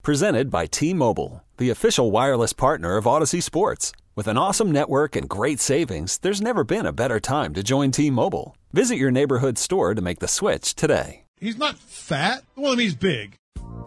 Presented by T-Mobile, the official wireless partner of Odyssey Sports. With an awesome network and great savings, there's never been a better time to join T-Mobile. Visit your neighborhood store to make the switch today. He's not fat. Well, I mean, he's big.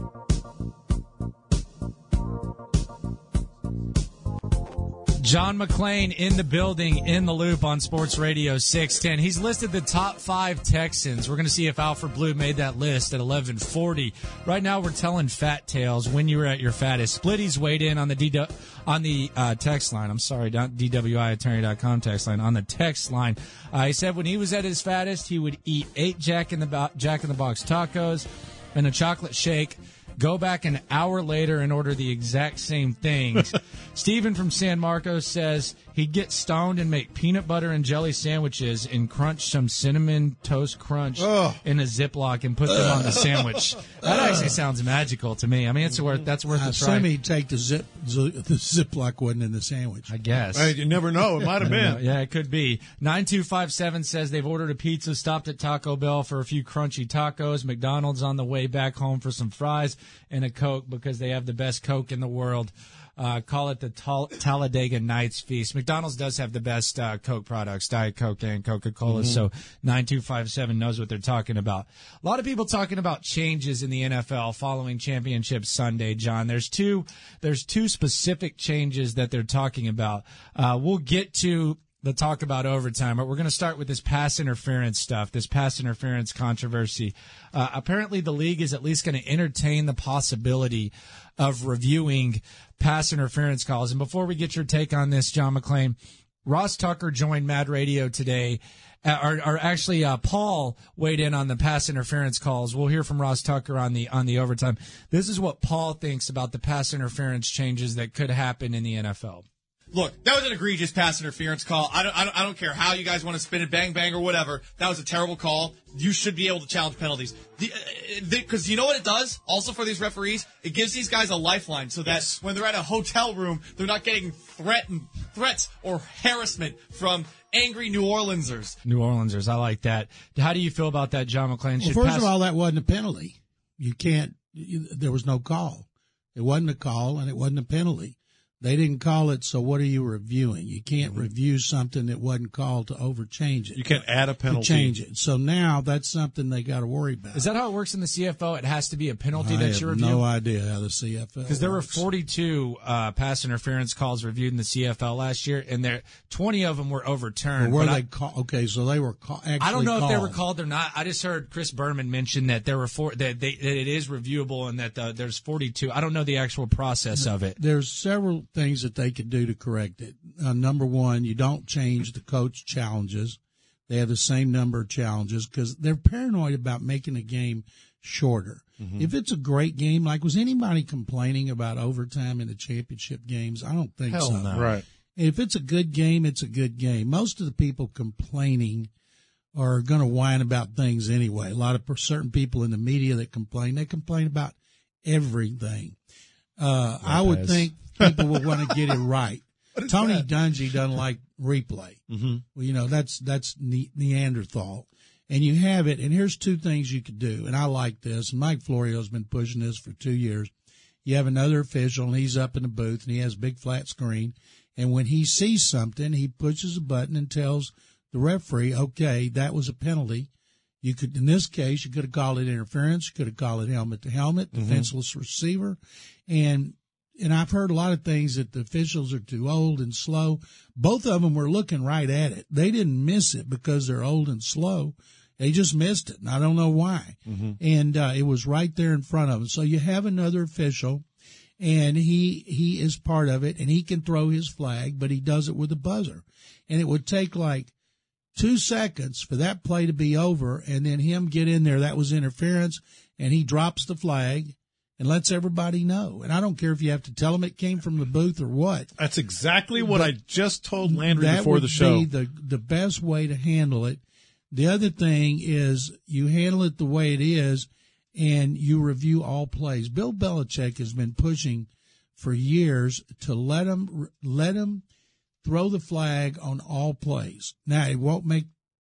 John McClain in the building, in the loop on Sports Radio 610. He's listed the top 5 Texans. We're going to see if Alfred Blue made that list at 11:40. Right now, we're telling fat tales when you were at your fattest. Splitty's weighed in on the text line. I'm sorry, not DWIattorney.com text line. On the text line, he said when he was at his fattest, he would eat 8 Jack in the Box tacos and a chocolate shake. Go back an hour later and order the exact same things. Steven from San Marcos says he'd get stoned and make peanut butter and jelly sandwiches and crunch some cinnamon toast crunch in a Ziploc and put them on the sandwich. That actually sounds magical to me. I mean, that's worth a try. Assume he'd take the Ziploc wasn't in the sandwich. I guess. Hey, you never know. It might have been. Yeah, it could be. 9257 says they've ordered a pizza, stopped at Taco Bell for a few crunchy tacos, McDonald's on the way back home for some fries and a Coke because they have the best Coke in the world. Call it the Talladega Nights Feast. McDonald's does have the best Coke products, Diet Coke and Coca-Cola, so 9257 knows what they're talking about. A lot of people talking about changes in the NFL following Championship Sunday, John. There's two specific changes that they're talking about. We'll get to the talk about overtime, but we're going to start with this pass interference stuff, this pass interference controversy. Apparently the league is at least going to entertain the possibility of reviewing pass interference calls. And before we get your take on this, John McClain, Ross Tucker joined Mad Radio today. Paul weighed in on the pass interference calls. We'll hear from Ross Tucker on the overtime. This is what Paul thinks about the pass interference changes that could happen in the NFL. Look, that was an egregious pass interference call. I don't care how you guys want to spin it, bang or whatever. That was a terrible call. You should be able to challenge penalties. Because you know what it does? Also for these referees, it gives these guys a lifeline so that when they're at a hotel room, they're not getting threats or harassment from angry New Orleansers. New Orleansers, I like that. How do you feel about that, John McClain? Well, first of all, that wasn't a penalty. There was no call. It wasn't a call, and it wasn't a penalty. They didn't call it, so what are you reviewing? You can't review something that wasn't called to overchange it. You can't add a penalty. To change it. So now that's something they got to worry about. Is that how it works in the CFO? It has to be a penalty that you review? I have no idea how the CFL Because there were 42 pass interference calls reviewed in the CFL last year, and 20 of them were overturned. Well, okay, so they were actually I don't know called. if they were called or not. I just heard Chris Berman mention that there were that it is reviewable and that there's 42. I don't know the actual process of it. There's several things that they could do to correct it. Number one, you don't change the coach challenges. They have the same number of challenges because they're paranoid about making a game shorter. Mm-hmm. If it's a great game, like was anybody complaining about overtime in the championship games? I don't think so. No. Right. If it's a good game, it's a good game. Most of the people complaining are going to whine about things anyway. A lot of certain people in the media that complain, they complain about everything. I would think people will want to get it right. Tony Dungy doesn't like replay. Mm-hmm. Well, that's Neanderthal. And you have it, and here's two things you could do, and I like this, and Mike Florio's been pushing this for 2 years. You have another official, and he's up in the booth, and he has a big flat screen, and when he sees something, he pushes a button and tells the referee, okay, that was a penalty. You could, in this case, you could have called it interference, you could have called it helmet to helmet, defenseless receiver, and I've heard a lot of things that the officials are too old and slow. Both of them were looking right at it. They didn't miss it because they're old and slow. They just missed it, and I don't know why. Mm-hmm. And it was right there in front of them. So you have another official, and he is part of it, and he can throw his flag, but he does it with a buzzer. And it would take like 2 seconds for that play to be over, and then him get in there. That was interference, and he drops the flag and lets everybody know. And I don't care if you have to tell them it came from the booth or what. That's exactly what I just told Landry before the show. That would be the best way to handle it. The other thing is you handle it the way it is, and you review all plays. Bill Belichick has been pushing for years to let him throw the flag on all plays. Now, it won't make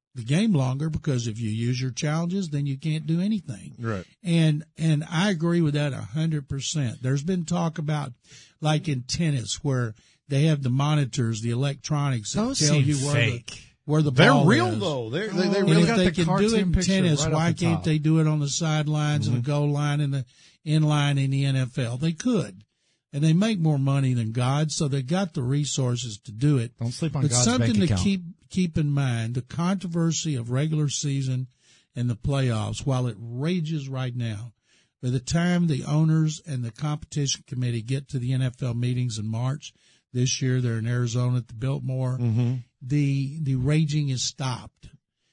the game longer, because if you use your challenges, then you can't do anything. Right. And I agree with that 100%. There's been talk about, like in tennis, where they have the monitors, the electronics that Those tell seem you fake. where the They're ball real is. though. They And really if got they the can do cartoon it in picture tennis, right why off the can't top. they do it on the sidelines and the goal line and the in line in the NFL? They could. And they make more money than God, so they got the resources to do it. Don't sleep on But God's something bank to account. keep in mind, the controversy of regular season and the playoffs, while it rages right now, by the time the owners and the competition committee get to the NFL meetings in March this year, they're in Arizona at the Biltmore, the raging is stopped.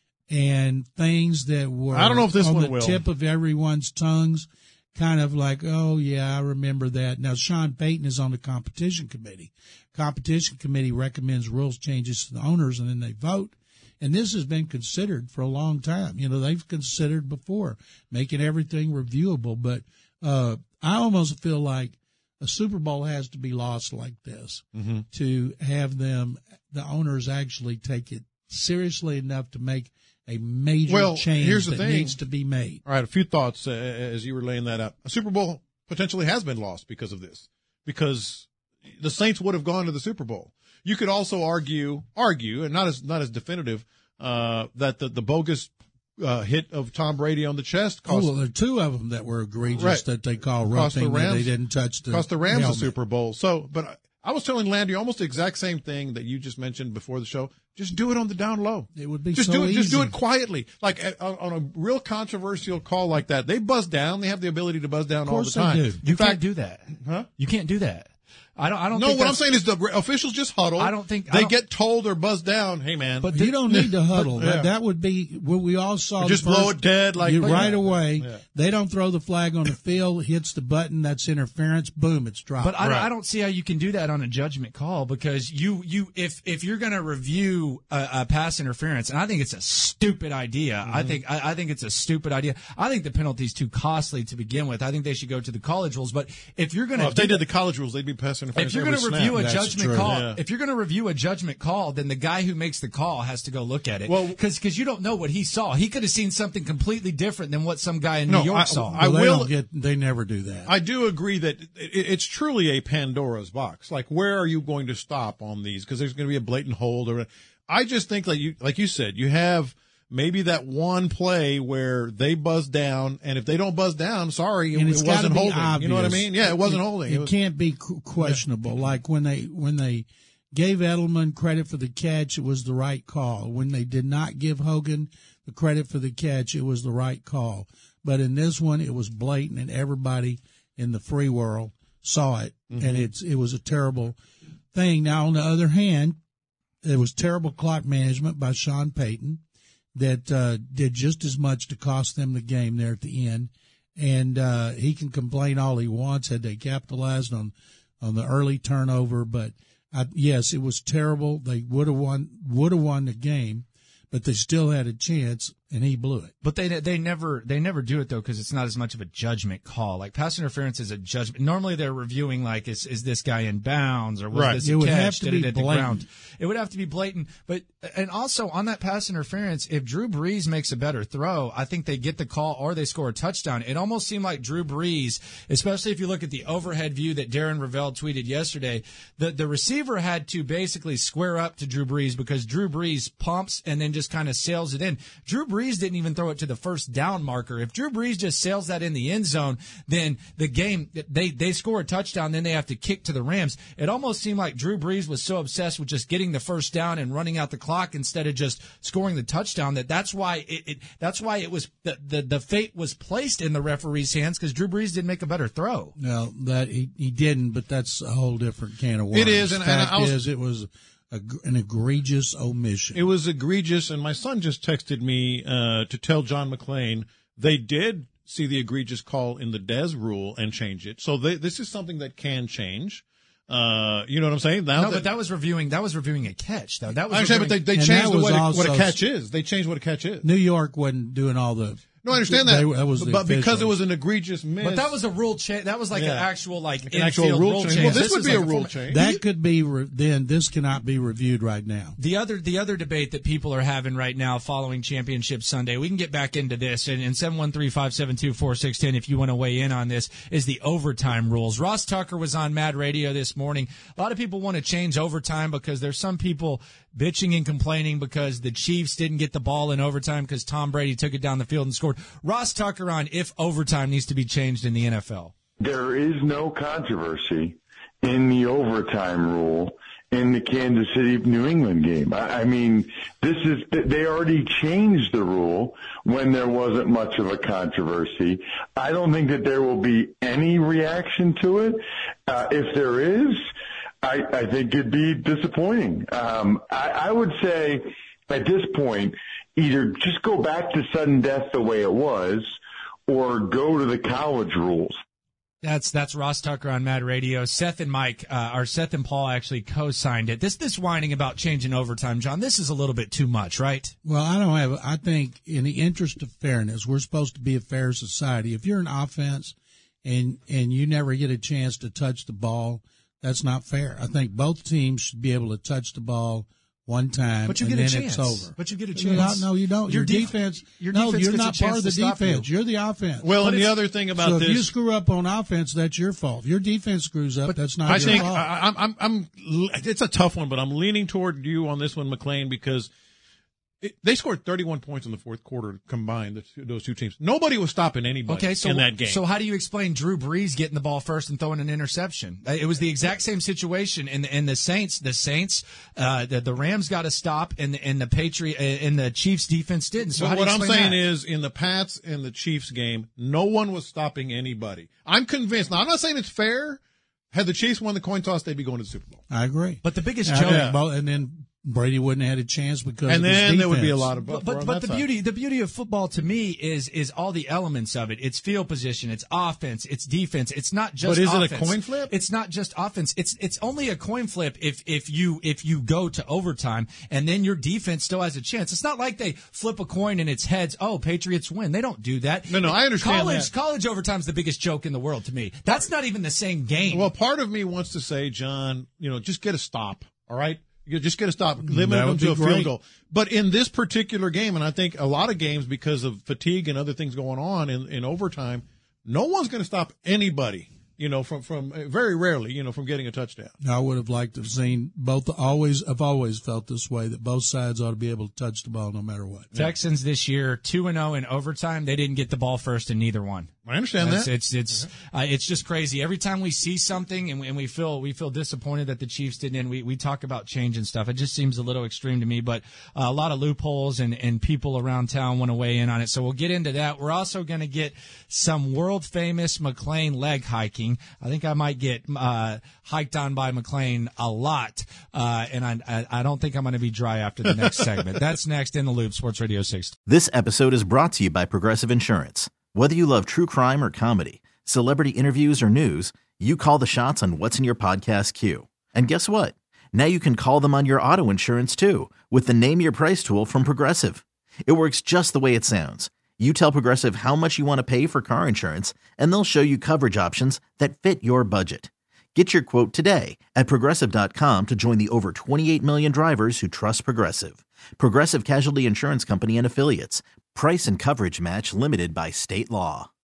And things that were I don't know if this on one the will. tip of everyone's tongues, kind of like, oh, yeah, I remember that. Now, Sean Payton is on the competition committee. Competition committee recommends rules changes to the owners, and then they vote. And this has been considered for a long time. You know, they've considered before making everything reviewable. But I almost feel like a Super Bowl has to be lost like this to have the owners actually take it seriously enough to make a major change here's the that thing. needs to be made. All right, a few thoughts as you were laying that out. A Super Bowl potentially has been lost because of this, because the Saints would have gone to the Super Bowl. You could also argue, and not as definitive, that the bogus hit of Tom Brady on the chest cost, Well, there are two of them that were egregious Right. that they call Cost the roughing. That Rams- they didn't touch the cost the Rams helmet. the Super Bowl. So, but I was telling Landry almost the exact same thing that you just mentioned before the show. Just do it on the down low. It would be Just so do it. Just do easy. it quietly. Like on a real controversial call like that, they buzz down. They have the ability to buzz down all the course they time. do. In You fact, can't do that. Huh? You can't do that. I don't. No, think what I'm that's- saying is the officials just huddle. I don't think- I they don't- get told or buzzed down. Hey, man, But you don't need to huddle. Yeah. That would be what we all saw. Just the first, blow it dead like- right yeah. away. Yeah. They don't throw the flag on the field, hits the button, that's interference. Boom, it's dropped. But Right. I don't see how you can do that on a judgment call, because if you're going to review a pass interference, and I think it's a stupid idea. I think it's a stupid idea. I think the penalty's too costly to begin with. I think they should go to the college rules. But if you're going to, Well, if they did the college rules, they'd be passing interference. if you're going to every review snap. a That's judgment true. call, Yeah. if you're going to review a judgment call, then the guy who makes the call has to go look at it. Well- because you don't know what he saw. He could have seen something completely different than what some guy in No, New York I- saw. I Well, will- they never do that. I do agree that it's truly a Pandora's box. Like, where are you going to stop on these? Because there's going to be a blatant hold. Or I just think that like you said, you have maybe that one play where they buzz down, and if they don't buzz down, sorry, and it it's gotta wasn't be holding. obvious. You know what I mean? Yeah, it wasn't holding. It was- can't be questionable. Like when they gave Edelman credit for the catch, it was the right call. When they did not give Hogan the credit for the catch, it was the right call. But in this one, it was blatant, and everybody in the free world saw it, and it was a terrible thing. Now, on the other hand, it was terrible clock management by Sean Payton that did just as much to cost them the game there at the end. And he can complain all he wants had they capitalized on the early turnover. But yes, it was terrible. They would have won the game, but they still had a chance, and he blew it. But they never do it though, because it's not as much of a judgment call. Like pass interference is a judgment. Normally they're reviewing like is this guy in bounds, or was Right. this It a would catch? have to Did be it hit the blatant. ground? It would have to be blatant. But and also on that pass interference, if Drew Brees makes a better throw, I think they get the call or they score a touchdown. It almost seemed like Drew Brees, especially if you look at the overhead view that Darren Ravel tweeted yesterday, the receiver had to basically square up to Drew Brees, because Drew Brees pumps and then just kind of sails it in. Drew Brees didn't even throw it to the first down marker. If Drew Brees just sails that in the end zone, then the game, they score a touchdown, then they have to kick to the Rams. It almost seemed like Drew Brees was so obsessed with just getting the first down and running out the clock instead of just scoring the touchdown that's why it was the fate was placed in the referee's hands, because Drew Brees didn't make a better throw. No, that he didn't, but that's a whole different can of worms. It is, and Fact I was- is, it was an egregious omission. It was egregious, and my son just texted me to tell John McClain they did see the egregious call in the Dez rule and change it. So this is something that can change. You know what I'm saying? Now But that was reviewing a catch though. That was I understand, but reviewing- they And changed that was what a also- catch is. They changed what a catch is. New York wasn't doing all the No, I understand that. That was the but because official. it was an egregious miss. But that was a rule change. That was like an actual an actual rule change. Well, this would be a rule change. That could be then. This cannot be reviewed right now. The other debate that people are having right now following Championship Sunday, we can get back into this, and 713-572-4610 if you want to weigh in on this, is the overtime rules. Ross Tucker was on Mad Radio this morning. A lot of people want to change overtime because there's some people bitching and complaining because the Chiefs didn't get the ball in overtime because Tom Brady took it down the field and scored. Ross Tucker on if overtime needs to be changed in the NFL. There is no controversy in the overtime rule in the Kansas City-New England game. I mean, they already changed the rule when there wasn't much of a controversy. I don't think that there will be any reaction to it. If there is, I think it'd be disappointing. I would say at this point, either just go back to sudden death the way it was or go to the college rules. That's Ross Tucker on Mad Radio. Seth and Paul actually co-signed it. This whining about changing overtime, John, this is a little bit too much, right? Well, I think in the interest of fairness, we're supposed to be a fair society. If you're an offense and you never get a chance to touch the ball, that's not fair. I think both teams should be able to touch the ball one time, but you and get then a chance. it's over. But you get a chance. No, you don't. Your defense. Your no, defense you're gets not a chance part of the to stop defense. you. You're the offense. Well, and the other thing about so this, if you screw up on offense, that's your fault. If your defense screws up, that's not your fault. I'm. It's a tough one, but I'm leaning toward you on this one, McLean, because they scored 31 points in the fourth quarter combined, those two teams. Nobody was stopping anybody in that game. So how do you explain Drew Brees getting the ball first and throwing an interception? It was the exact same situation. And the Saints, the Rams got to stop, and the Patriots and the Chiefs defense didn't. So what I'm saying is, in the Pats and the Chiefs game, no one was stopping anybody. I'm convinced. Now, I'm not saying it's fair. Had the Chiefs won the coin toss, they'd be going to the Super Bowl. I agree. But the biggest joke, and then Brady wouldn't have had a chance because and of his then there would be defense. a lot of but the beauty of football to me is all the elements of it. It's field position, it's offense, it's defense. It's not just. But is offense. it a coin flip? It's not just offense. It's only a coin flip if you go to overtime and then your defense still has a chance. It's not like they flip a coin and it's heads. Oh, Patriots win. They don't do that. No, I understand that. College overtime's the biggest joke in the world to me. That's not even the same game. Well, part of me wants to say, John, just get a stop. All right. You just get to stop, limit them to a field goal. But in this particular game, and I think a lot of games because of fatigue and other things going on in overtime, no one's going to stop anybody, from very rarely, from getting a touchdown. I would have liked to have seen both. I've always felt this way, that both sides ought to be able to touch the ball no matter what. Texans this year 2-0 in overtime. They didn't get the ball first in neither one. I understand that. It's just crazy. Every time we see something and we feel disappointed that the Chiefs didn't, and we talk about change and stuff. It just seems a little extreme to me, but a lot of loopholes and people around town want to weigh in on it. So we'll get into that. We're also going to get some world famous McLean leg hiking. I think I might get hiked on by McLean a lot, and I don't think I'm going to be dry after the next segment. That's next in the Loop, Sports Radio 6. This episode is brought to you by Progressive Insurance. Whether you love true crime or comedy, celebrity interviews or news, you call the shots on what's in your podcast queue. And guess what? Now you can call them on your auto insurance too with the Name Your Price tool from Progressive. It works just the way it sounds. You tell Progressive how much you want to pay for car insurance, and they'll show you coverage options that fit your budget. Get your quote today at Progressive.com to join the over 28 million drivers who trust Progressive. Progressive Casualty Insurance Company and Affiliates. Price and coverage match limited by state law.